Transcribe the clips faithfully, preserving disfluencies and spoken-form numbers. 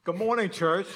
Good morning, church.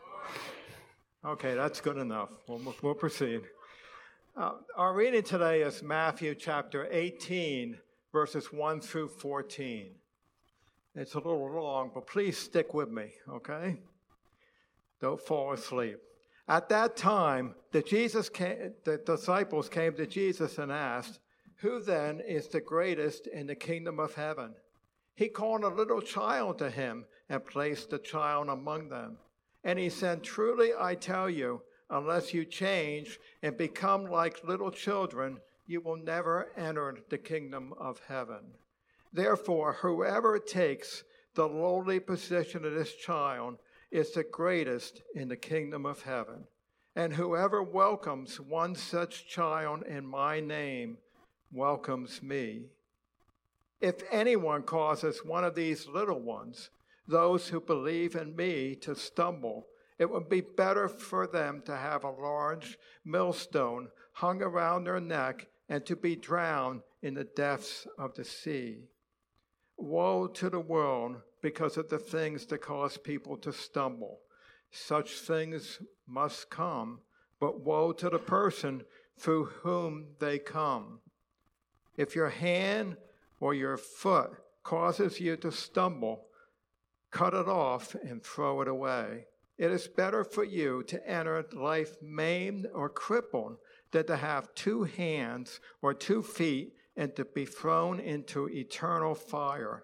Okay, that's good enough. We'll, we'll proceed. Uh, our reading today is Matthew chapter eighteen, verses one through fourteen. It's a little long, but please stick with me, okay? Don't fall asleep. At that time, the, Jesus came, the disciples came to Jesus and asked, "Who then is the greatest in the kingdom of heaven?" He called a little child to him and placed the child among them. And he said, "Truly I tell you, unless you change and become like little children, you will never enter the kingdom of heaven. Therefore, whoever takes the lowly position of this child is the greatest in the kingdom of heaven. And whoever welcomes one such child in my name welcomes me. If anyone causes one of these little ones, those who believe in me, to stumble, it would be better for them to have a large millstone hung around their neck and to be drowned in the depths of the sea. Woe to the world because of the things that cause people to stumble. Such things must come, but woe to the person through whom they come. If your hand or your foot causes you to stumble, cut it off and throw it away. It is better for you to enter life maimed or crippled than to have two hands or two feet and to be thrown into eternal fire.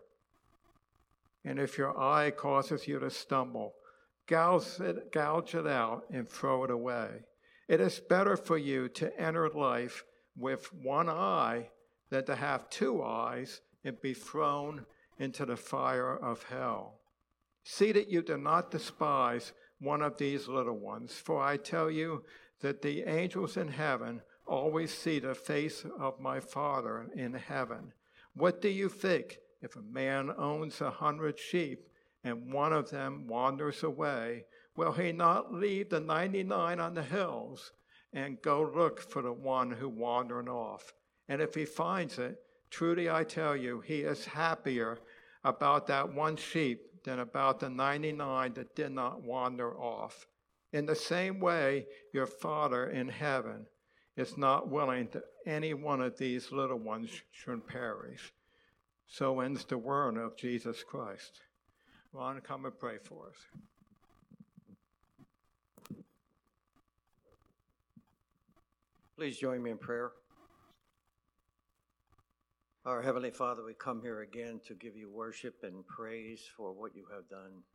And if your eye causes you to stumble, gouge it, gouge it out and throw it away. It is better for you to enter life with one eye than to have two eyes and be thrown into the fire of hell. See that you do not despise one of these little ones, for I tell you that the angels in heaven always see the face of my Father in heaven. What do you think? If a man owns a hundred sheep and one of them wanders away, will he not leave the ninety-nine on the hills and go look for the one who wandered off? And if he finds it, truly I tell you, he is happier about that one sheep than about the ninety-nine that did not wander off. In the same way, your Father in heaven is not willing that any one of these little ones should perish." So ends the word of Jesus Christ. Ron, come and pray for us. Please join me in prayer. Our Heavenly Father, we come here again to give you worship and praise for what you have done,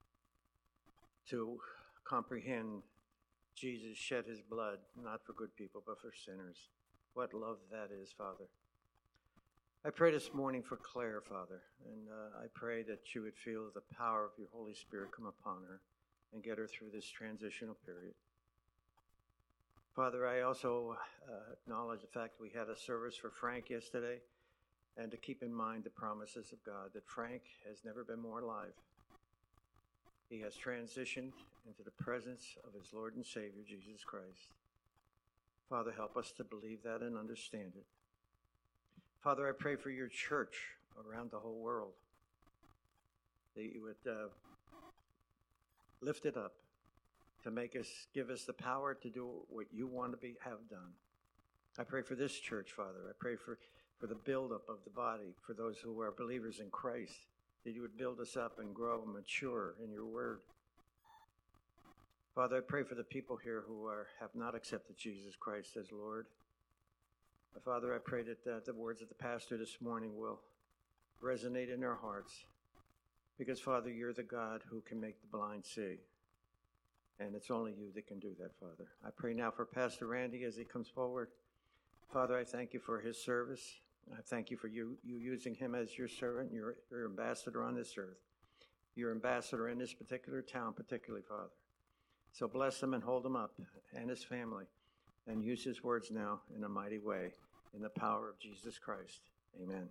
to comprehend Jesus shed his blood, not for good people, but for sinners. What love that is, Father. I pray this morning for Claire, Father, and uh, I pray that you would feel the power of your Holy Spirit come upon her and get her through this transitional period. Father, I also uh, acknowledge the fact that we had a service for Frank yesterday, and to keep in mind the promises of God, that Frank has never been more alive. He has transitioned into the presence of his Lord and Savior, Jesus Christ. Father, help us to believe that and understand it. Father, I pray for your church around the whole world, that you would uh, lift it up to make us, give us the power to do what you want to be have done. I pray for this church, Father. I pray for for the buildup of the body, for those who are believers in Christ, that you would build us up and grow and mature in your word. Father, I pray for the people here who are have not accepted Jesus Christ as Lord. Father, I pray that uh, the words of the pastor this morning will resonate in their hearts, because, Father, you're the God who can make the blind see, and it's only you that can do that, Father. I pray now for Pastor Randy as he comes forward. Father, I thank you for his service. I thank you for you, you using him as your servant, your, your ambassador on this earth, your ambassador in this particular town, particularly, Father. So bless him and hold him up and his family, and use his words now in a mighty way, in the power of Jesus Christ. Amen.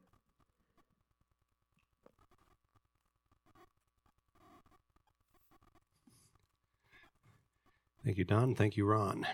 Thank you, Don. Thank you, Ron.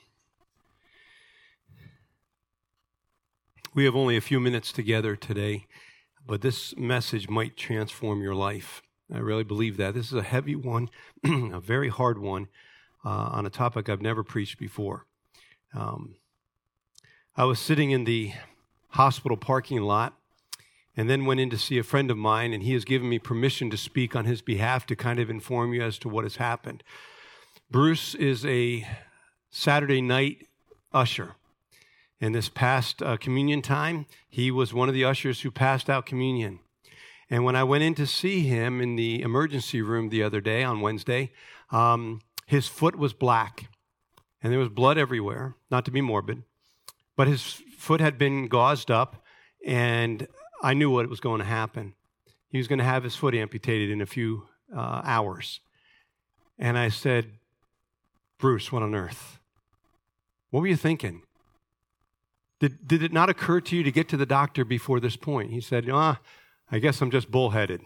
We have only a few minutes together today, but this message might transform your life. I really believe that. This is a heavy one, a very hard one, uh, on a topic I've never preached before. Um, I was sitting in the hospital parking lot and then went in to see a friend of mine, and he has given me permission to speak on his behalf to kind of inform you as to what has happened. Bruce is a Saturday night usher. In this past uh, communion time, he was one of the ushers who passed out communion. And when I went in to see him in the emergency room the other day, on Wednesday, um, his foot was black. And there was blood everywhere, not to be morbid. But his foot had been gauzed up, and I knew what was going to happen. He was going to have his foot amputated in a few uh, hours. And I said, Bruce, what on earth? What were you thinking? Did, did it not occur to you to get to the doctor before this point? He said, ah, I guess I'm just bullheaded.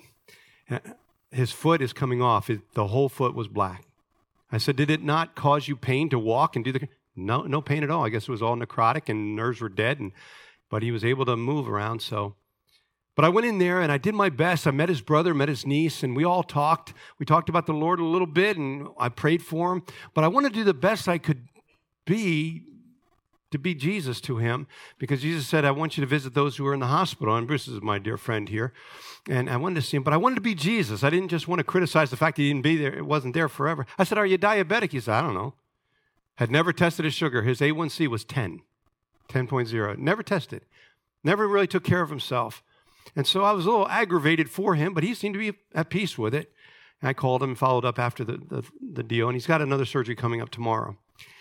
His foot is coming off. It, the whole foot was black. I said, did it not cause you pain to walk and do the... No, no pain at all. I guess it was all necrotic and nerves were dead, and but he was able to move around, so... But I went in there and I did my best. I met his brother, met his niece, and we all talked. We talked about the Lord a little bit, and I prayed for him. But I wanted to do the best I could be to be Jesus to him, because Jesus said, I want you to visit those who are in the hospital. And Bruce is my dear friend here. And I wanted to see him, but I wanted to be Jesus. I didn't just want to criticize the fact that he didn't be there. It wasn't there forever. I said, are you diabetic? He said, I don't know. Had never tested his sugar. His A one C was ten, ten point oh. Never tested. Never really took care of himself. And so I was a little aggravated for him, but he seemed to be at peace with it. And I called him and followed up after the, the, the deal, and he's got another surgery coming up tomorrow.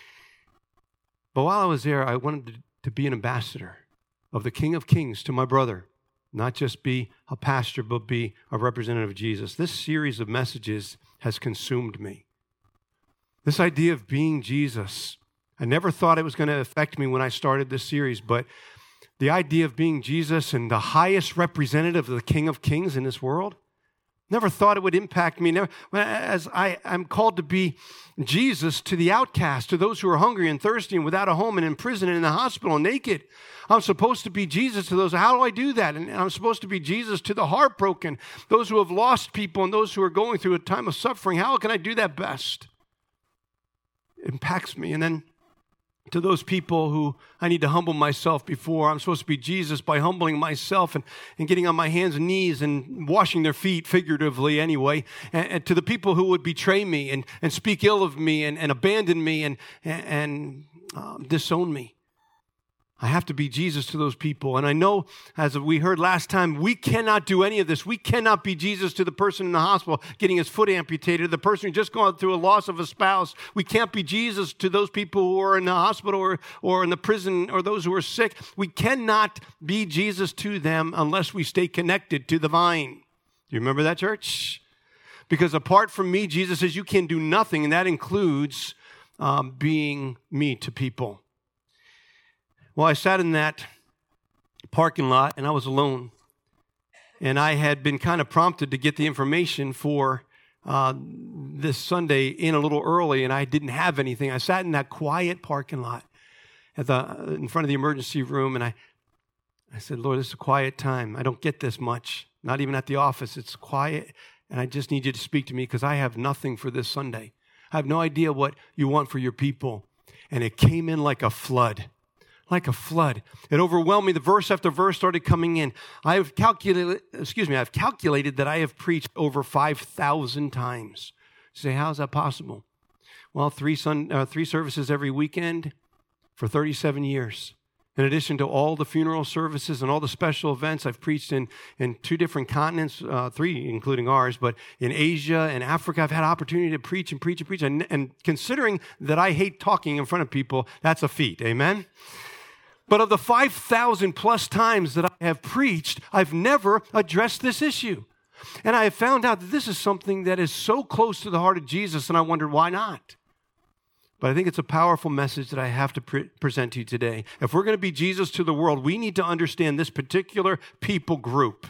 But while I was there, I wanted to, to be an ambassador of the King of Kings to my brother, not just be a pastor, but be a representative of Jesus. This series of messages has consumed me. This idea of being Jesus, I never thought it was going to affect me when I started this series, but the idea of being Jesus and the highest representative of the King of Kings in this world, never thought it would impact me. Never, as I, I'm called to be Jesus to the outcast, to those who are hungry and thirsty and without a home and in prison and in the hospital and naked. I'm supposed to be Jesus to those. How do I do that? And I'm supposed to be Jesus to the heartbroken, those who have lost people and those who are going through a time of suffering. How can I do that best? It impacts me. And then to those people who I need to humble myself before, I'm supposed to be Jesus by humbling myself and, and getting on my hands and knees and washing their feet, figuratively anyway, and, and to the people who would betray me and, and speak ill of me and, and abandon me and, and, and um, disown me. I have to be Jesus to those people. And I know, as we heard last time, we cannot do any of this. We cannot be Jesus to the person in the hospital getting his foot amputated, the person who just gone through a loss of a spouse. We can't be Jesus to those people who are in the hospital or, or in the prison or those who are sick. We cannot be Jesus to them unless we stay connected to the vine. Do you remember that, church? Because apart from me, Jesus says you can do nothing, and that includes um, being me to people. Well, I sat in that parking lot, and I was alone. And I had been kind of prompted to get the information for uh, this Sunday in a little early, and I didn't have anything. I sat in that quiet parking lot at the in front of the emergency room, and I, I said, Lord, this is a quiet time. I don't get this much, not even at the office. It's quiet, and I just need you to speak to me because I have nothing for this Sunday. I have no idea what you want for your people. And it came in like a flood. Like a flood. It overwhelmed me. The verse after verse started coming in. I have calculated, excuse me, I've calculated that I have preached over five thousand times. You say, how is that possible? Well, three, sun, uh, three services every weekend for thirty-seven years. In addition to all the funeral services and all the special events, I've preached in, in two different continents, uh, three including ours, but in Asia and Africa, I've had opportunity to preach and preach and preach. And, and considering that I hate talking in front of people, that's a feat. Amen? But of the five thousand plus times that I have preached, I've never addressed this issue. And I have found out that this is something that is so close to the heart of Jesus, and I wondered, why not? But I think it's a powerful message that I have to pre- present to you today. If we're going to be Jesus to the world, we need to understand this particular people group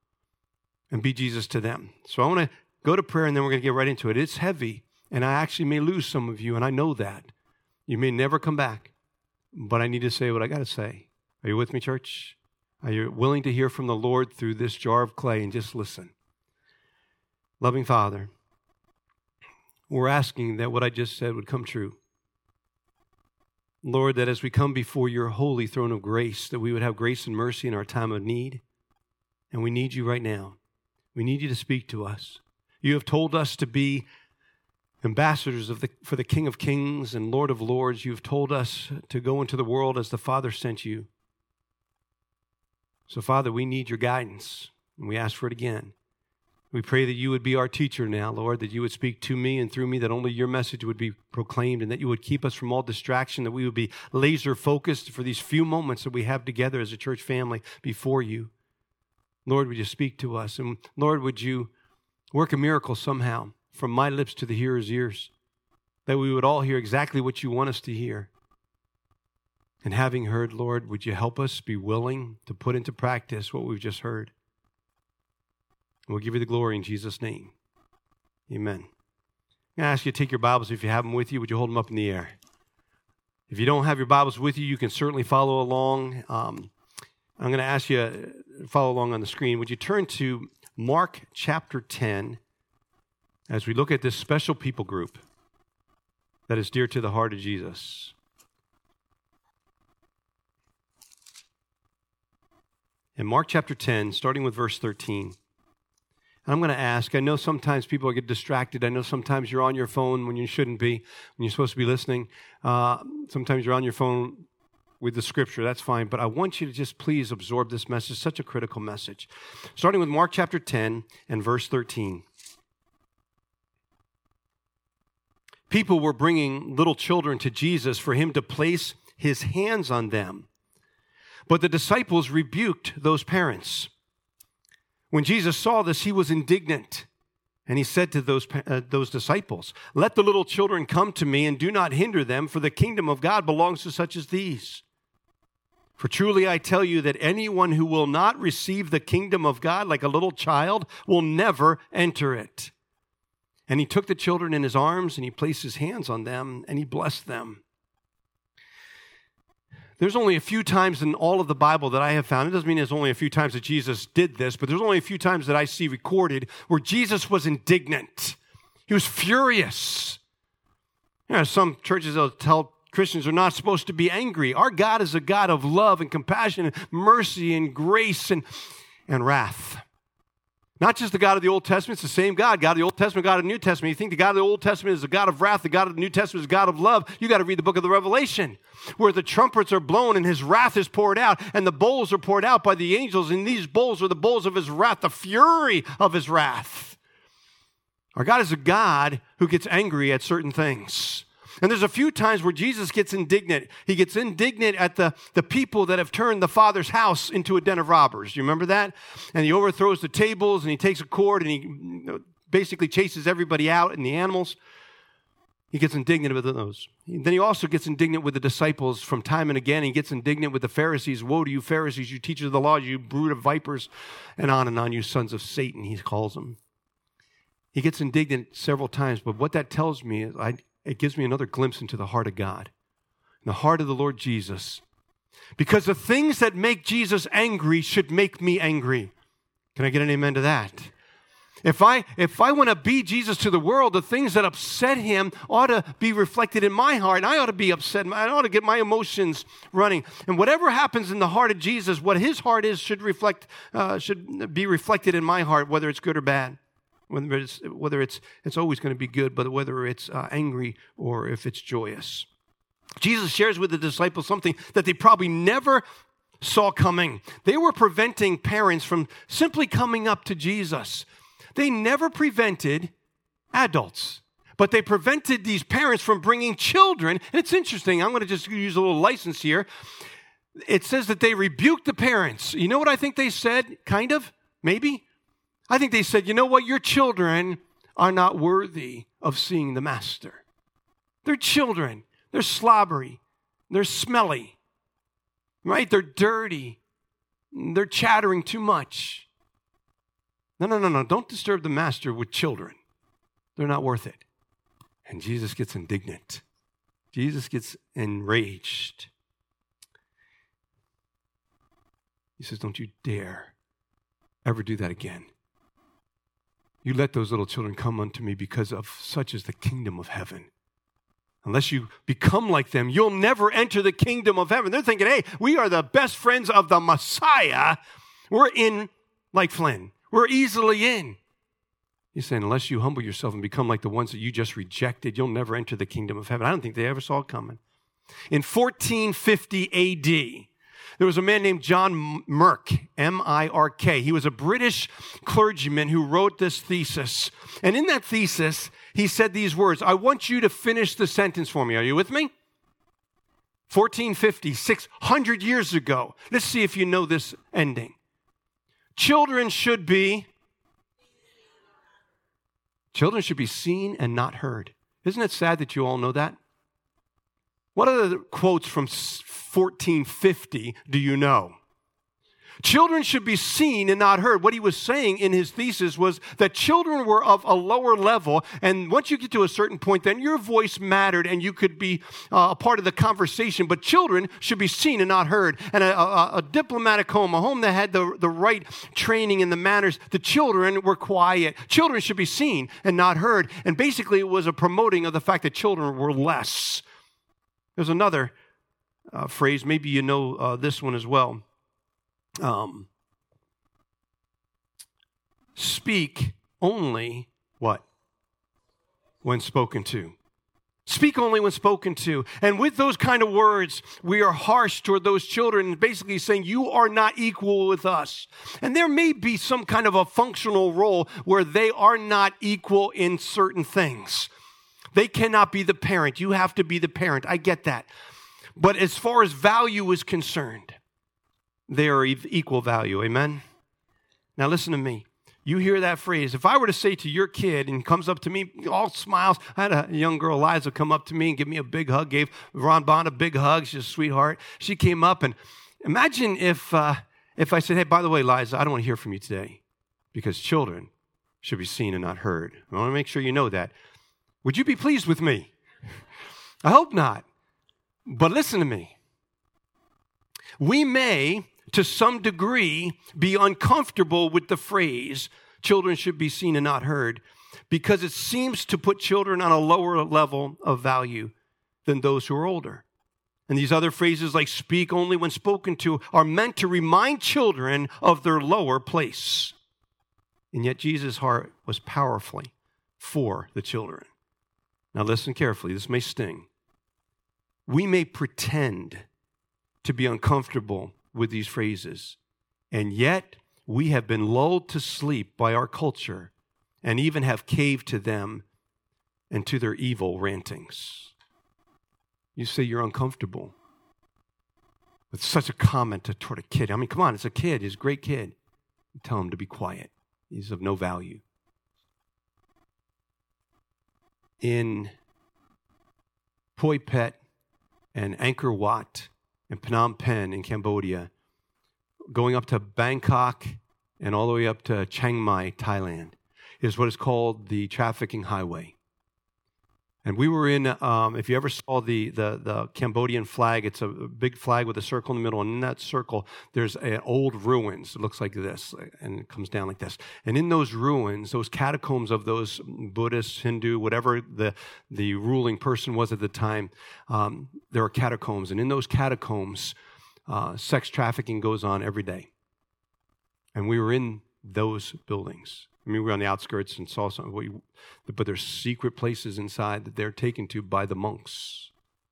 and be Jesus to them. So I want to go to prayer, and then we're going to get right into it. It's heavy, and I actually may lose some of you, and I know that. You may never come back. But I need to say what I got to say. Are you with me, church? Are you willing to hear from the Lord through this jar of clay and just listen? Loving Father, we're asking that what I just said would come true. Lord, that as we come before your holy throne of grace, that we would have grace and mercy in our time of need. And we need you right now. We need you to speak to us. You have told us to be ambassadors of the, for the King of Kings and Lord of Lords. You have told us to go into the world as the Father sent you. So, Father, we need your guidance, and we ask for it again. We pray that you would be our teacher now, Lord, that you would speak to me and through me, that only your message would be proclaimed, and that you would keep us from all distraction, that we would be laser focused for these few moments that we have together as a church family before you. Lord, would you speak to us? And Lord, would you work a miracle somehow from my lips to the hearer's ears, that we would all hear exactly what you want us to hear. And having heard, Lord, would you help us be willing to put into practice what we've just heard? And we'll give you the glory in Jesus' name. Amen. I'm going to ask you to take your Bibles, if you have them with you, would you hold them up in the air? If you don't have your Bibles with you, you can certainly follow along. Um, I'm going to ask you to follow along on the screen. Would you turn to Mark chapter ten as we look at this special people group that is dear to the heart of Jesus? In Mark chapter ten, starting with verse thirteen. And I'm going to ask, I know sometimes people get distracted. I know sometimes you're on your phone when you shouldn't be, when you're supposed to be listening. Uh, sometimes you're on your phone with the scripture. That's fine. But I want you to just please absorb this message, such a critical message. Starting with Mark chapter ten and verse thirteen. People were bringing little children to Jesus for him to place his hands on them. But the disciples rebuked those parents. When Jesus saw this, he was indignant. And he said to those, uh, those disciples, "Let the little children come to me, and do not hinder them, for the kingdom of God belongs to such as these. For truly I tell you that anyone who will not receive the kingdom of God like a little child will never enter it." And he took the children in his arms, and he placed his hands on them, and he blessed them. There's only a few times in all of the Bible that I have found, it doesn't mean there's only a few times that Jesus did this, but there's only a few times that I see recorded where Jesus was indignant. He was furious. You know, some churches will tell Christians are not supposed to be angry. Our God is a God of love and compassion and mercy and grace and, and wrath. Not just the God of the Old Testament, it's the same God. God of the Old Testament, God of the New Testament. You think the God of the Old Testament is the God of wrath, the God of the New Testament is the God of love. You got to read the book of the Revelation, where the trumpets are blown and his wrath is poured out, and the bowls are poured out by the angels, and these bowls are the bowls of his wrath, the fury of his wrath. Our God is a God who gets angry at certain things. And there's a few times where Jesus gets indignant. He gets indignant at the, the people that have turned the Father's house into a den of robbers. Do you remember that? And he overthrows the tables, and he takes a cord, and he basically chases everybody out and the animals. He gets indignant with those. Then he also gets indignant with the disciples from time and again. He gets indignant with the Pharisees. "Woe to you, Pharisees, you teachers of the law, you brood of vipers," and on and on, "you sons of Satan," he calls them. He gets indignant several times, but what that tells me is I it gives me another glimpse into the heart of God, the heart of the Lord Jesus. Because the things that make Jesus angry should make me angry. Can I get an amen to that? If I if I want to be Jesus to the world, the things that upset him ought to be reflected in my heart, and I ought to be upset. I ought to get my emotions running. And whatever happens in the heart of Jesus, what his heart is should reflect uh, should be reflected in my heart, whether it's good or bad. Whether it's, whether it's, it's always going to be good, but whether it's uh, angry or if it's joyous. Jesus shares with the disciples something that they probably never saw coming. They were preventing parents from simply coming up to Jesus. They never prevented adults, but they prevented these parents from bringing children. And it's interesting. I'm going to just use a little license here. It says that they rebuked the parents. You know what I think they said? Kind of, maybe. I think they said, you know what? Your children are not worthy of seeing the master. They're children. They're slobbery. They're smelly. Right? They're dirty. They're chattering too much. No, no, no, no. Don't disturb the master with children. They're not worth it. And Jesus gets indignant. Jesus gets enraged. He says, don't you dare ever do that again. You let those little children come unto me, because of such is the kingdom of heaven. Unless you become like them, you'll never enter the kingdom of heaven. They're thinking, hey, we are the best friends of the Messiah. We're in like Flynn. We're easily in. He's saying, unless you humble yourself and become like the ones that you just rejected, you'll never enter the kingdom of heaven. I don't think they ever saw it coming. In fourteen fifty A D, there was a man named John Mirk, M I R K. He was a British clergyman who wrote this thesis. And in that thesis, he said these words. I want you to finish the sentence for me. Are you with me? fourteen fifty, six hundred years ago. Let's see if you know this ending. Children should be, children should be seen and not heard. Isn't it sad that you all know that? What other quotes from fourteen fifty do you know? Children should be seen and not heard. What he was saying in his thesis was that children were of a lower level, and once you get to a certain point, then your voice mattered and you could be uh, a part of the conversation, but children should be seen and not heard. And a, a, a diplomatic home, a home that had the, the right training and the manners, the children were quiet. Children should be seen and not heard. And basically it was a promoting of the fact that children were less. There's another uh, phrase, maybe you know uh, this one as well. Um, speak only what? When spoken to. Speak only when spoken to. And with those kind of words, we are harsh toward those children, basically saying, you are not equal with us. And there may be some kind of a functional role where they are not equal in certain things. They cannot be the parent. You have to be the parent. I get that. But as far as value is concerned, they are of equal value. Amen? Now listen to me. You hear that phrase. If I were to say to your kid, and comes up to me, all smiles. I had a young girl, Liza, come up to me and give me a big hug. Gave Ron Bond a big hug. She's a sweetheart. She came up, and imagine if uh, if I said, hey, by the way, Liza, I don't want to hear from you today, because children should be seen and not heard. I want to make sure you know that. Would you be pleased with me? I hope not. But listen to me. We may, to some degree, be uncomfortable with the phrase, children should be seen and not heard, because it seems to put children on a lower level of value than those who are older. And these other phrases like speak only when spoken to are meant to remind children of their lower place. And yet Jesus' heart was powerfully for the children. Now listen carefully, this may sting. We may pretend to be uncomfortable with these phrases, and yet we have been lulled to sleep by our culture and even have caved to them and to their evil rantings. You say you're uncomfortable with such a comment toward a kid. I mean, come on, it's a kid, he's a great kid. You tell him to be quiet. He's of no value. In Poi Phet and Angkor Wat and Phnom Penh in Cambodia, going up to Bangkok and all the way up to Chiang Mai, Thailand, is what is called the trafficking highway. And we were in, um, if you ever saw the, the, the Cambodian flag, it's a big flag with a circle in the middle, and in that circle, there's an old ruins. It looks like this, and it comes down like this. And in those ruins, those catacombs of those Buddhist, Hindu, whatever the, the ruling person was at the time, um, there are catacombs. And in those catacombs, uh, sex trafficking goes on every day. And we were in those buildings. I mean, we were on the outskirts and saw some, but there's secret places inside that they're taken to by the monks.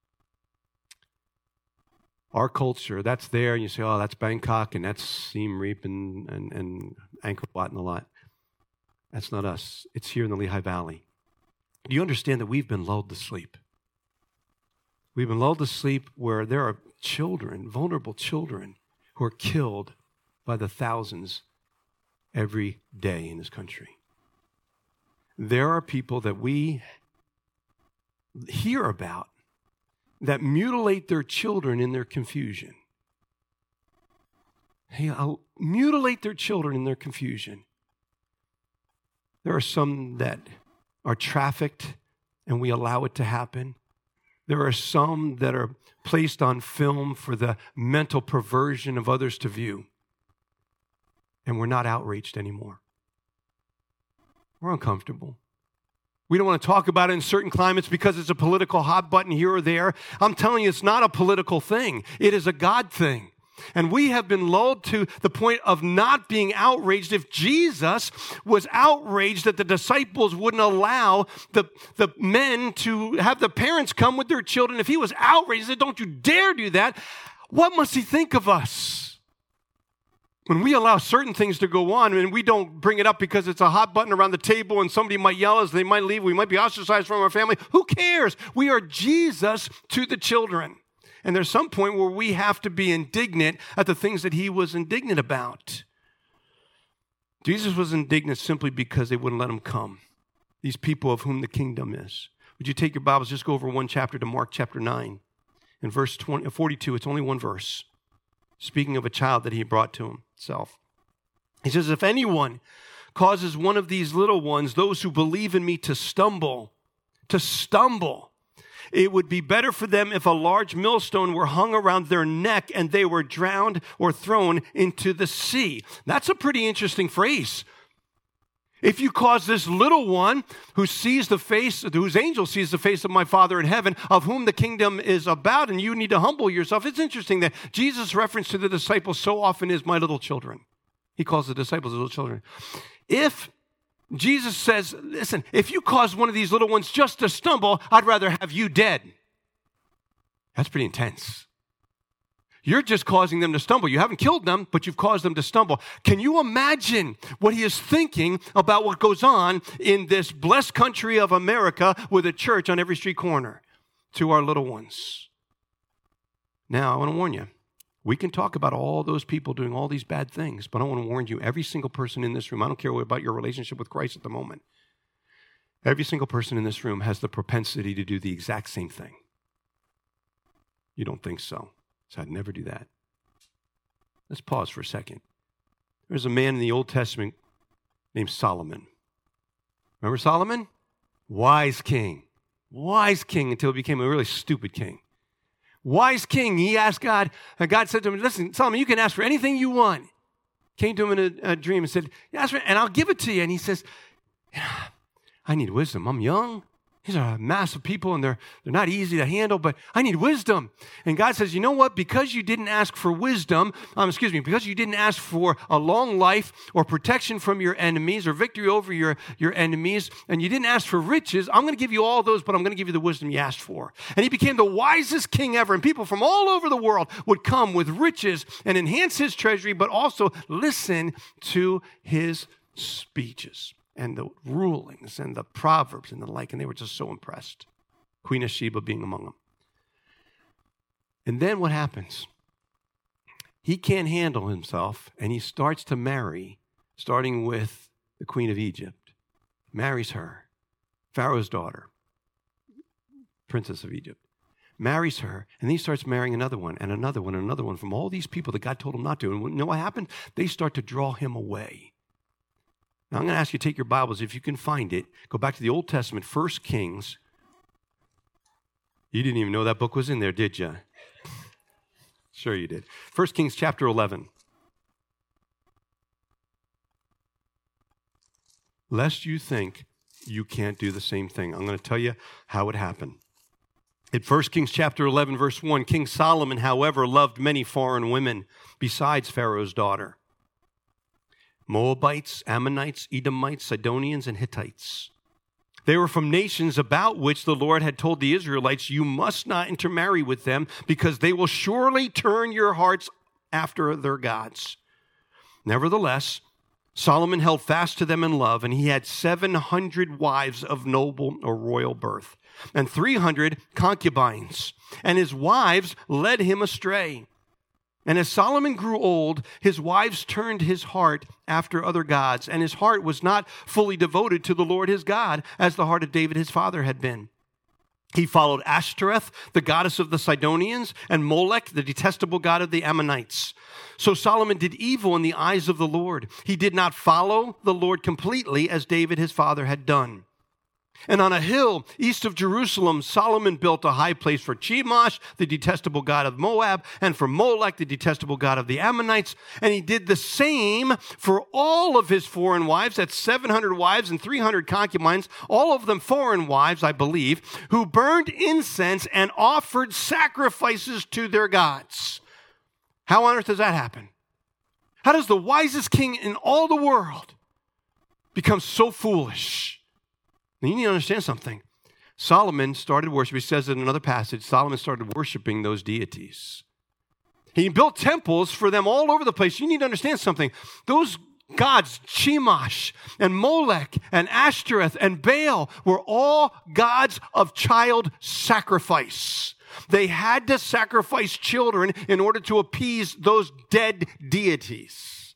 Our culture, that's there, and you say, oh, that's Bangkok, and that's Siem Reap and, and, and Angkor Wat and a lot. That's not us. It's here in the Lehigh Valley. Do you understand that we've been lulled to sleep? We've been lulled to sleep where there are children, vulnerable children, who are killed by the thousands every day in this country. There are people that we hear about that mutilate their children in their confusion. Hey, I'll mutilate their children in their confusion. There are some that are trafficked and we allow it to happen. There are some that are placed on film for the mental perversion of others to view. And we're not outraged anymore. We're uncomfortable. We don't want to talk about it in certain climates because it's a political hot button here or there. I'm telling you, it's not a political thing. It is a God thing. And we have been lulled to the point of not being outraged. If Jesus was outraged that the disciples wouldn't allow the, the men to have the parents come with their children, if he was outraged, he said, don't you dare do that, what must he think of us? When we allow certain things to go on and we don't bring it up because it's a hot button around the table and somebody might yell us, they might leave, we might be ostracized from our family, who cares? We are Jesus to the children. And there's some point where we have to be indignant at the things that he was indignant about. Jesus was indignant simply because they wouldn't let him come. These people of whom the kingdom is. Would you take your Bibles, just go over one chapter to Mark chapter nine. In verse twenty, forty-two, it's only one verse. Speaking of a child that he brought to himself. He says, if anyone causes one of these little ones, those who believe in me, to stumble, to stumble, it would be better for them if a large millstone were hung around their neck and they were drowned or thrown into the sea. That's a pretty interesting phrase. If you cause this little one who sees the face, whose angel sees the face of my Father in heaven, of whom the kingdom is about, and you need to humble yourself. It's interesting that Jesus' reference to the disciples so often is my little children. He calls the disciples little children. If Jesus says, listen, if you cause one of these little ones just to stumble, I'd rather have you dead. That's pretty intense. You're just causing them to stumble. You haven't killed them, but you've caused them to stumble. Can you imagine what he is thinking about what goes on in this blessed country of America with a church on every street corner to our little ones? Now, I want to warn you. We can talk about all those people doing all these bad things, but I want to warn you, every single person in this room, I don't care about your relationship with Christ at the moment, every single person in this room has the propensity to do the exact same thing. You don't think so? So I'd never do that. Let's pause for a second. There's a man in the Old Testament named Solomon. Remember Solomon? Wise king. Wise king until he became a really stupid king. Wise king. He asked God, and God said to him, listen, Solomon, you can ask for anything you want. Came to him in a, a dream and said, ask for it, and I'll give it to you. And he says, I need wisdom. I'm young. These are massive people, and they're, they're not easy to handle, but I need wisdom. And God says, you know what? Because you didn't ask for wisdom, um, excuse me, because you didn't ask for a long life or protection from your enemies or victory over your, your enemies, and you didn't ask for riches, I'm going to give you all those, but I'm going to give you the wisdom you asked for. And he became the wisest king ever, and people from all over the world would come with riches and enhance his treasury, but also listen to his speeches and the rulings and the proverbs and the like, and they were just so impressed. Queen of Sheba being among them. And then what happens? He can't handle himself, and he starts to marry, starting with the Queen of Egypt. Marries her, Pharaoh's daughter, Princess of Egypt. Marries her, and then he starts marrying another one, and another one, and another one from all these people that God told him not to. And you know what happened? They start to draw him away. Now, I'm going to ask you to take your Bibles, if you can find it. Go back to the Old Testament, First Kings. You didn't even know that book was in there, did you? Sure you did. First Kings chapter eleven. Lest you think you can't do the same thing. I'm going to tell you how it happened. In First Kings chapter eleven, verse one, King Solomon, however, loved many foreign women besides Pharaoh's daughter. Moabites, Ammonites, Edomites, Sidonians, and Hittites. They were from nations about which the Lord had told the Israelites, you must not intermarry with them because they will surely turn your hearts after their gods. Nevertheless, Solomon held fast to them in love, and he had seven hundred wives of noble or royal birth, and three hundred concubines, and his wives led him astray. And as Solomon grew old, his wives turned his heart after other gods, and his heart was not fully devoted to the Lord his God, as the heart of David his father had been. He followed Ashtoreth, the goddess of the Sidonians, and Molech, the detestable god of the Ammonites. So Solomon did evil in the eyes of the Lord. He did not follow the Lord completely, as David his father had done. And on a hill east of Jerusalem, Solomon built a high place for Chemosh, the detestable god of Moab, and for Molech, the detestable god of the Ammonites. And he did the same for all of his foreign wives. That's seven hundred wives and three hundred concubines, all of them foreign wives, I believe, who burned incense and offered sacrifices to their gods. How on earth does that happen? How does the wisest king in all the world become so foolish? Now, you need to understand something. Solomon started worship. He says in another passage, Solomon started worshiping those deities. He built temples for them all over the place. You need to understand something. Those gods, Chemosh and Molech and Ashtoreth and Baal, were all gods of child sacrifice. They had to sacrifice children in order to appease those dead deities.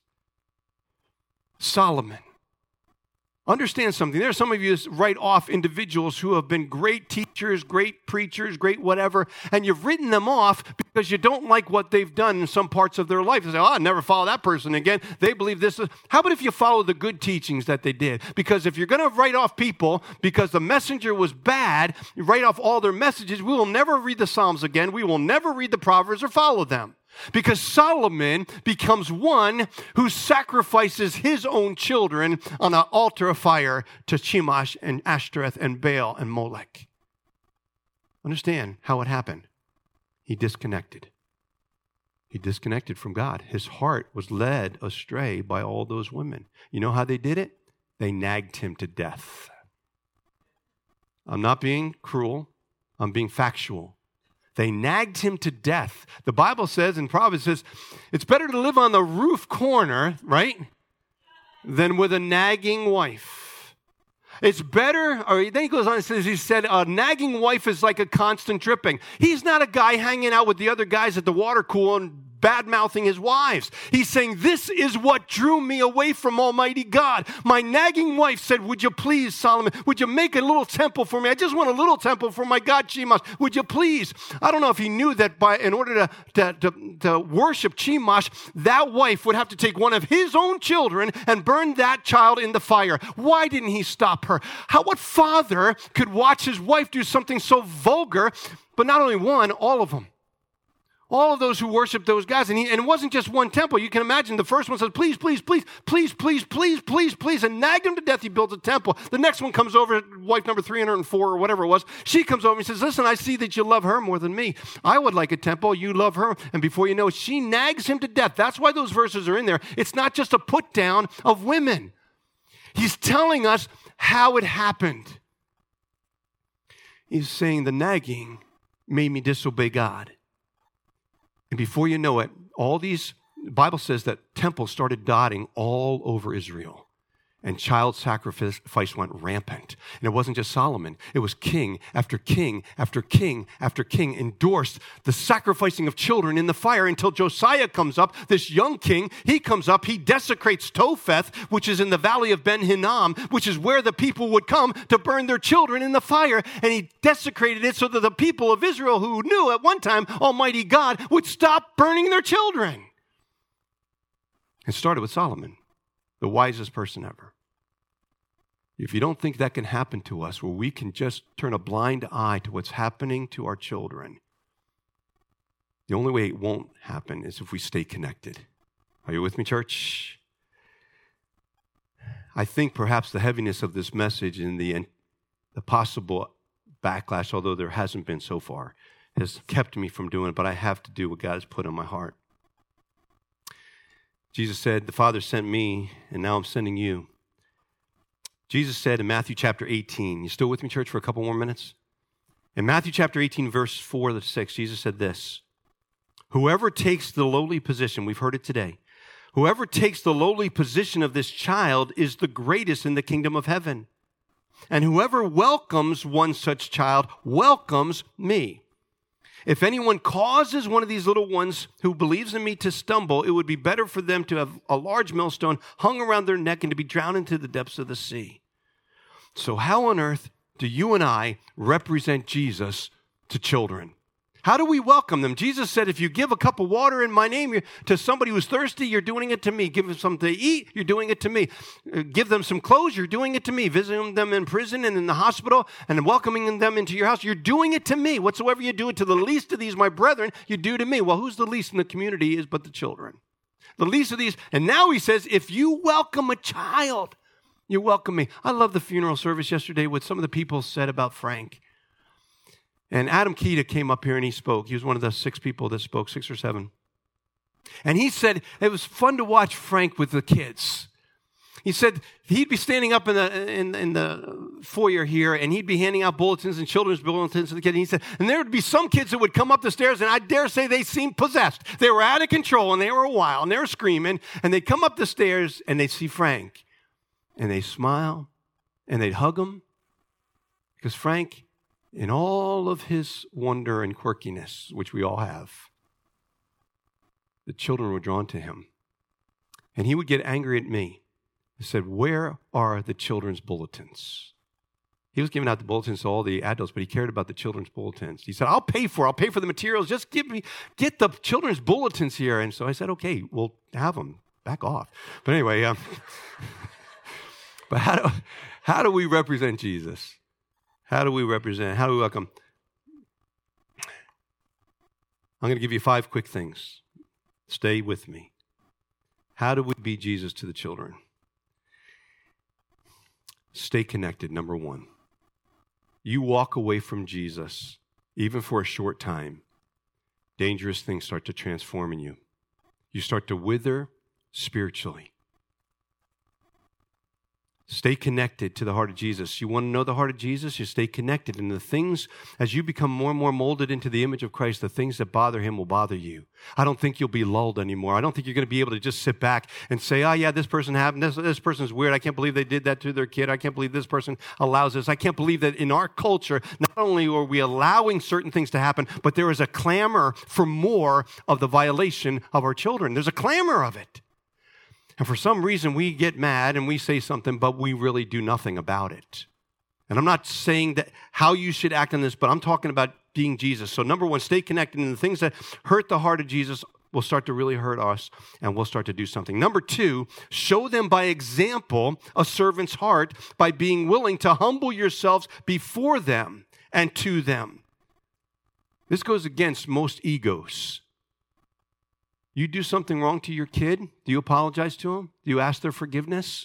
Solomon. Understand something. There are some of you that write off individuals who have been great teachers, great preachers, great whatever, and you've written them off because you don't like what they've done in some parts of their life. You say, oh, I'll never follow that person again. They believe this. How about if you follow the good teachings that they did? Because if you're going to write off people because the messenger was bad, you write off all their messages, we will never read the Psalms again. We will never read the Proverbs or follow them. Because Solomon becomes one who sacrifices his own children on an altar of fire to Chemosh and Ashtoreth and Baal and Molech. Understand how it happened. He disconnected. He disconnected from God. His heart was led astray by all those women. You know how they did it? They nagged him to death. I'm not being cruel. I'm being factual. They nagged him to death. The Bible says, in Proverbs, says, it's better to live on the roof corner, right, than with a nagging wife. It's better, or then he goes on and says, he said, a nagging wife is like a constant dripping. He's not a guy hanging out with the other guys at the water cooler and bad-mouthing his wives. He's saying, this is what drew me away from Almighty God. My nagging wife said, would you please, Solomon, would you make a little temple for me? I just want a little temple for my God, Chemosh. Would you please? I don't know if he knew that by in order to, to, to, to worship Chemosh, that wife would have to take one of his own children and burn that child in the fire. Why didn't he stop her? How, what father could watch his wife do something so vulgar, but not only one, all of them? All of those who worship those guys. And, he, and it wasn't just one temple. You can imagine the first one says, please, please, please, please, please, please, please, please, and nagged him to death. He builds a temple. The next one comes over, wife number three hundred four or whatever it was. She comes over and says, listen, I see that you love her more than me. I would like a temple. You love her. And before you know it, she nags him to death. That's why those verses are in there. It's not just a put down of women. He's telling us how it happened. He's saying the nagging made me disobey God. And before you know it, all these, the Bible says that temples started dotting all over Israel. And child sacrifice went rampant. And it wasn't just Solomon. It was king after king after king after king endorsed the sacrificing of children in the fire until Josiah comes up, this young king. He comes up, he desecrates Topheth, which is in the valley of Ben Hinnom, which is where the people would come to burn their children in the fire. And he desecrated it so that the people of Israel who knew at one time Almighty God would stop burning their children. It started with Solomon, the wisest person ever. If you don't think that can happen to us, where we can just turn a blind eye to what's happening to our children, the only way it won't happen is if we stay connected. Are you with me, church? I think perhaps the heaviness of this message and the, the possible backlash, although there hasn't been so far, has kept me from doing it, but I have to do what God has put on my heart. Jesus said, the Father sent me, and now I'm sending you. Jesus said in Matthew chapter eighteen, you still with me, church, for a couple more minutes? In Matthew chapter eighteen, verse four to six, Jesus said this, whoever takes the lowly position, we've heard it today, whoever takes the lowly position of this child is the greatest in the kingdom of heaven. And whoever welcomes one such child welcomes me. If anyone causes one of these little ones who believes in me to stumble, it would be better for them to have a large millstone hung around their neck and to be drowned into the depths of the sea. So how on earth do you and I represent Jesus to children? How do we welcome them? Jesus said, if you give a cup of water in my name to somebody who's thirsty, you're doing it to me. Give them something to eat, you're doing it to me. Give them some clothes, you're doing it to me. Visiting them in prison and in the hospital and welcoming them into your house, you're doing it to me. Whatsoever you do it to the least of these, my brethren, you do to me. Well, who's the least in the community is but the children. The least of these. And now he says, if you welcome a child, you welcome me. I love the funeral service yesterday, what some of the people said about Frank. And Adam Keita came up here and he spoke. He was one of the six people that spoke, six or seven. And he said it was fun to watch Frank with the kids. He said he'd be standing up in the in, in the foyer here, and he'd be handing out bulletins and children's bulletins to the kids. And he said, and there would be some kids that would come up the stairs, and I dare say they seemed possessed. They were out of control, and they were wild, and they were screaming. And they'd come up the stairs, and they'd see Frank, and they'd smile, and they'd hug him, because Frank, in all of his wonder and quirkiness, which we all have, the children were drawn to him. And he would get angry at me. He said, where are the children's bulletins? He was giving out the bulletins to all the adults, but he cared about the children's bulletins. He said, I'll pay for it. I'll pay for the materials. Just give me, get the children's bulletins here. And so I said, okay, we'll have them. Back off. But anyway, um, but how do, how do we represent Jesus? How do we represent? How do we welcome? I'm going to give you five quick things. Stay with me. How do we be Jesus to the children? Stay connected, number one. You walk away from Jesus, even for a short time, dangerous things start to transform in you. You start to wither spiritually. Stay connected to the heart of Jesus. You want to know the heart of Jesus? You stay connected. And the things, as you become more and more molded into the image of Christ, the things that bother him will bother you. I don't think you'll be lulled anymore. I don't think you're going to be able to just sit back and say, oh, yeah, this person happened. This, this person's weird. I can't believe they did that to their kid. I can't believe this person allows this. I can't believe that in our culture, not only are we allowing certain things to happen, but there is a clamor for more of the violation of our children. There's a clamor of it. And for some reason, we get mad and we say something, but we really do nothing about it. And I'm not saying that how you should act on this, but I'm talking about being Jesus. So number one, stay connected. And the things that hurt the heart of Jesus will start to really hurt us, and we'll start to do something. Number two, show them by example a servant's heart by being willing to humble yourselves before them and to them. This goes against most egos. You do something wrong to your kid, do you apologize to them? Do you ask their forgiveness?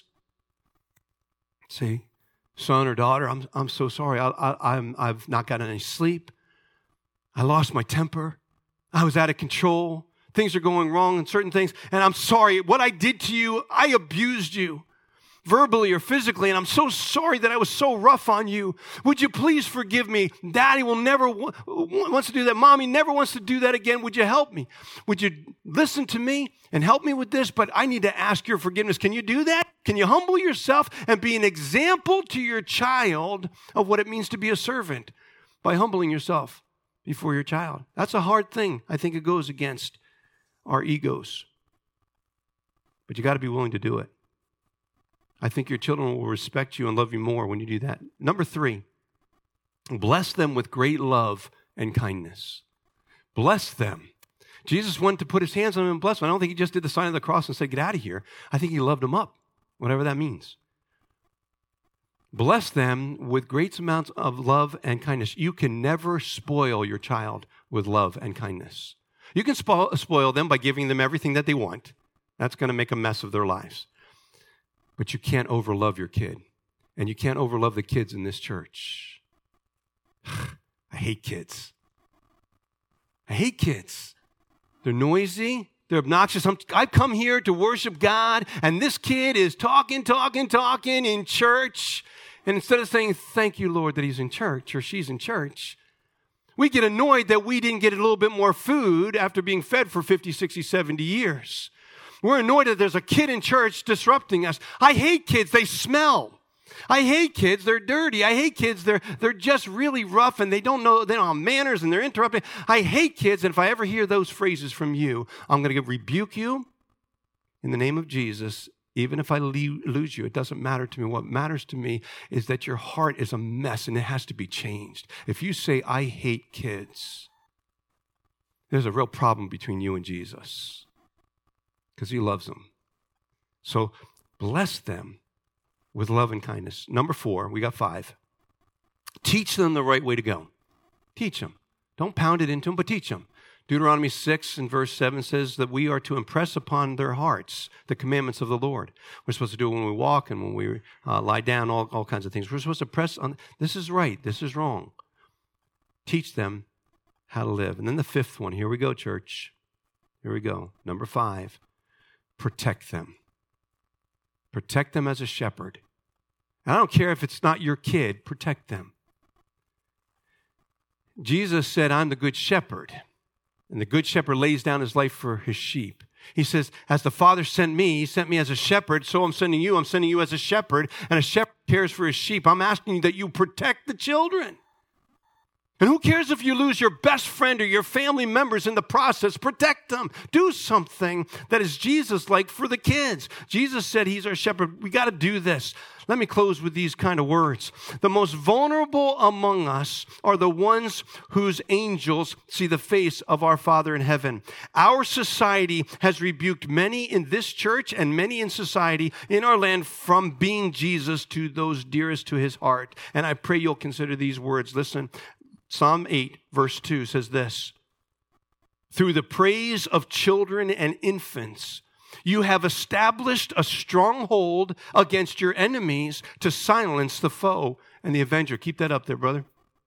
Say, son or daughter, I'm I'm so sorry. I, I, I'm I've not gotten any sleep. I lost my temper. I was out of control. Things are going wrong in certain things, and I'm sorry. What I did to you, I abused you, verbally or physically, and I'm so sorry that I was so rough on you. Would you please forgive me? Daddy will never w- wants to do that. Mommy never wants to do that again. Would you help me? Would you listen to me and help me with this? But I need to ask your forgiveness. Can you do that? Can you humble yourself and be an example to your child of what it means to be a servant by humbling yourself before your child? That's a hard thing. I think it goes against our egos. But you got to be willing to do it. I think your children will respect you and love you more when you do that. Number three, bless them with great love and kindness. Bless them. Jesus wanted to put his hands on them and bless them. I don't think he just did the sign of the cross and said, get out of here. I think he loved them up, whatever that means. Bless them with great amounts of love and kindness. You can never spoil your child with love and kindness. You can spoil, spoil them by giving them everything that they want. That's going to make a mess of their lives. But you can't overlove your kid. And you can't overlove the kids in this church. I hate kids. I hate kids. They're noisy. They're obnoxious. I'm, I've come here to worship God, and this kid is talking, talking, talking in church. And instead of saying, thank you, Lord, that he's in church or she's in church, we get annoyed that we didn't get a little bit more food after being fed for fifty, sixty, seventy years. We're annoyed that there's a kid in church disrupting us. I hate kids. They smell. I hate kids. They're dirty. I hate kids. They're, they're just really rough, and they don't know, they don't have manners, and they're interrupting. I hate kids, and if I ever hear those phrases from you, I'm going to rebuke you in the name of Jesus. Even if I lose you, it doesn't matter to me. What matters to me is that your heart is a mess, and it has to be changed. If you say, I hate kids, there's a real problem between you and Jesus because he loves them. So bless them with love and kindness. Number four, we got five. Teach them the right way to go. Teach them. Don't pound it into them, but teach them. Deuteronomy six and verse seven says that we are to impress upon their hearts the commandments of the Lord. We're supposed to do it when we walk and when we uh, lie down, all, all kinds of things. We're supposed to press on, this is right, this is wrong. Teach them how to live. And then the fifth one, here we go, church. Here we go. Number five, protect them. Protect them as a shepherd. And I don't care if it's not your kid, protect them. Jesus said, I'm the good shepherd. And the good shepherd lays down his life for his sheep. He says, as the Father sent me, he sent me as a shepherd, so I'm sending you. I'm sending you as a shepherd, and a shepherd cares for his sheep. I'm asking you that you protect the children. And who cares if you lose your best friend or your family members in the process? Protect them. Do something that is Jesus-like for the kids. Jesus said he's our shepherd. We got to do this. Let me close with these kind of words. The most vulnerable among us are the ones whose angels see the face of our Father in heaven. Our society has rebuked many in this church and many in society in our land from being Jesus to those dearest to his heart. And I pray you'll consider these words. Listen. Psalm eight, verse two says this, through the praise of children and infants, you have established a stronghold against your enemies to silence the foe and the avenger. Keep that up there, brother.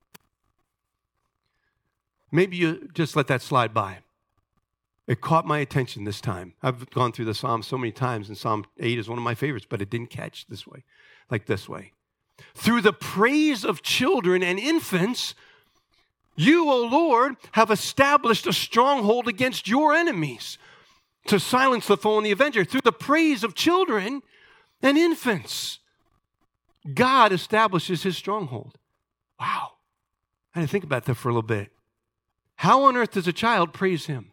Maybe you just let that slide by. It caught my attention this time. I've gone through the Psalm so many times, and Psalm eight is one of my favorites, but it didn't catch this way, like this way. Through the praise of children and infants, you, O Lord, have established a stronghold against your enemies to silence the foe and the avenger. Through the praise of children and infants, God establishes his stronghold. Wow. I had to think about that for a little bit. How on earth does a child praise him?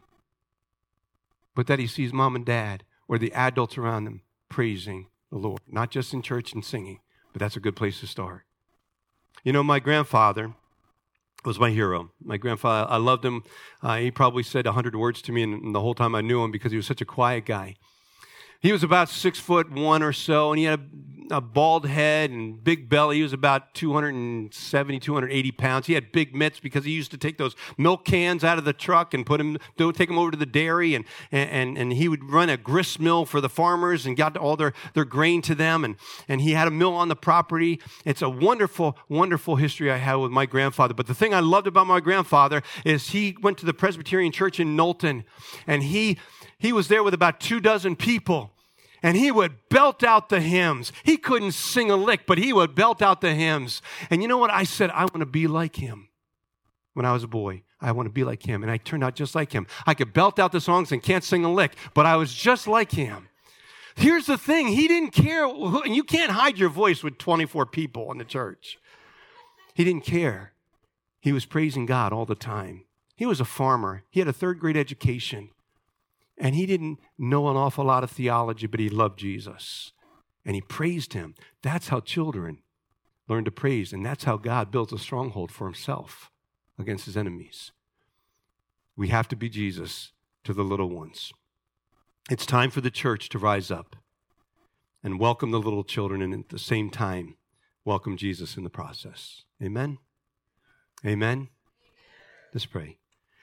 But that he sees mom and dad or the adults around them praising the Lord. Not just in church and singing, but that's a good place to start. You know, my grandfather was my hero. My grandfather, I loved him. Uh, he probably said a hundred words to me in, in the whole time I knew him because he was such a quiet guy. He was about six foot one or so, and he had a, a bald head and big belly. He was about two hundred seventy, two hundred eighty pounds. He had big mitts because he used to take those milk cans out of the truck and put them, take them over to the dairy, and and and he would run a grist mill for the farmers and got all their, their grain to them. And, and he had a mill on the property. It's a wonderful, wonderful history I had with my grandfather. But the thing I loved about my grandfather is he went to the Presbyterian Church in Knowlton, and he He was there with about two dozen people, and he would belt out the hymns. He couldn't sing a lick, but he would belt out the hymns. And you know what? I said, I want to be like him. When I was a boy, I want to be like him. And I turned out just like him. I could belt out the songs and can't sing a lick, but I was just like him. Here's the thing. He didn't care. And you can't hide your voice with twenty-four people in the church. He didn't care. He was praising God all the time. He was a farmer. He had a third grade education. And he didn't know an awful lot of theology, but he loved Jesus. And he praised him. That's how children learn to praise. And that's how God builds a stronghold for himself against his enemies. We have to be Jesus to the little ones. It's time for the church to rise up and welcome the little children, and at the same time, welcome Jesus in the process. Amen? Amen? Let's pray.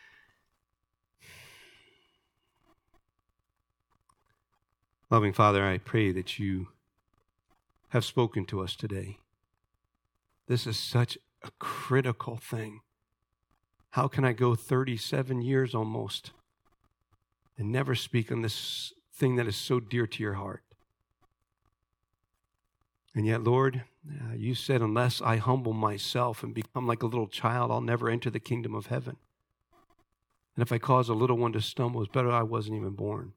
Loving Father, I pray that you have spoken to us today. This is such a critical thing. How can I go thirty-seven years almost and never speak on this thing that is so dear to your heart? And yet, Lord, uh, you said, unless I humble myself and become like a little child, I'll never enter the kingdom of heaven. And if I cause a little one to stumble, it's better I wasn't even born.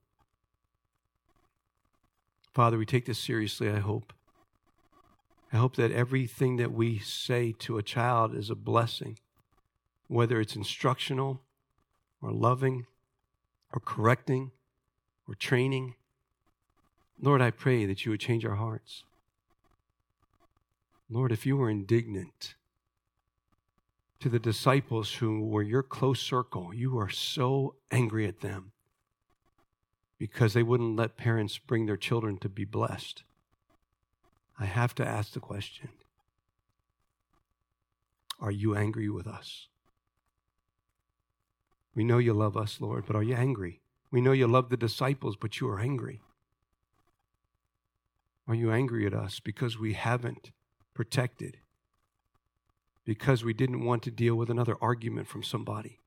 Father, we take this seriously, I hope. I hope that everything that we say to a child is a blessing, whether it's instructional or loving or correcting or training. Lord, I pray that you would change our hearts. Lord, if you were indignant to the disciples who were your close circle. You are so angry at them because they wouldn't let parents bring their children to be blessed. I have to ask the question, are you angry with us? We know you love us, Lord, but are you angry? We know you love the disciples, but you are angry. Are you angry at us because we haven't protected? Because we didn't want to deal with another argument from somebody?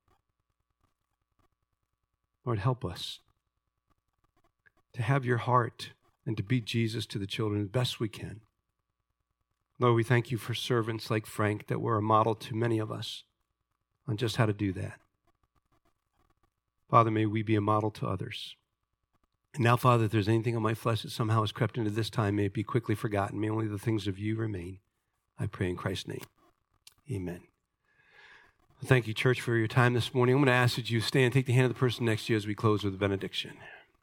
Lord, help us to have your heart and to be Jesus to the children as best we can. Lord, we thank you for servants like Frank that were a model to many of us on just how to do that. Father, may we be a model to others. And now, Father, if there's anything in my flesh that somehow has crept into this time, may it be quickly forgotten. May only the things of you remain. I pray in Christ's name. Amen. Well, thank you, church, for your time this morning. I'm going to ask that you stand and take the hand of the person next to you as we close with the benediction.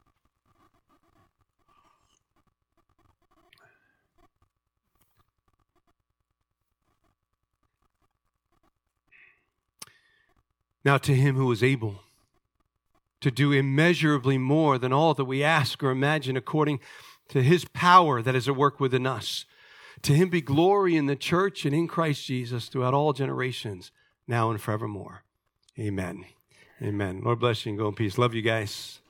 Now to him who is able to do immeasurably more than all that we ask or imagine according to his power that is at work within us. To him be glory in the church and in Christ Jesus throughout all generations, now and forevermore. Amen. Amen. Lord bless you and go in peace. Love you guys.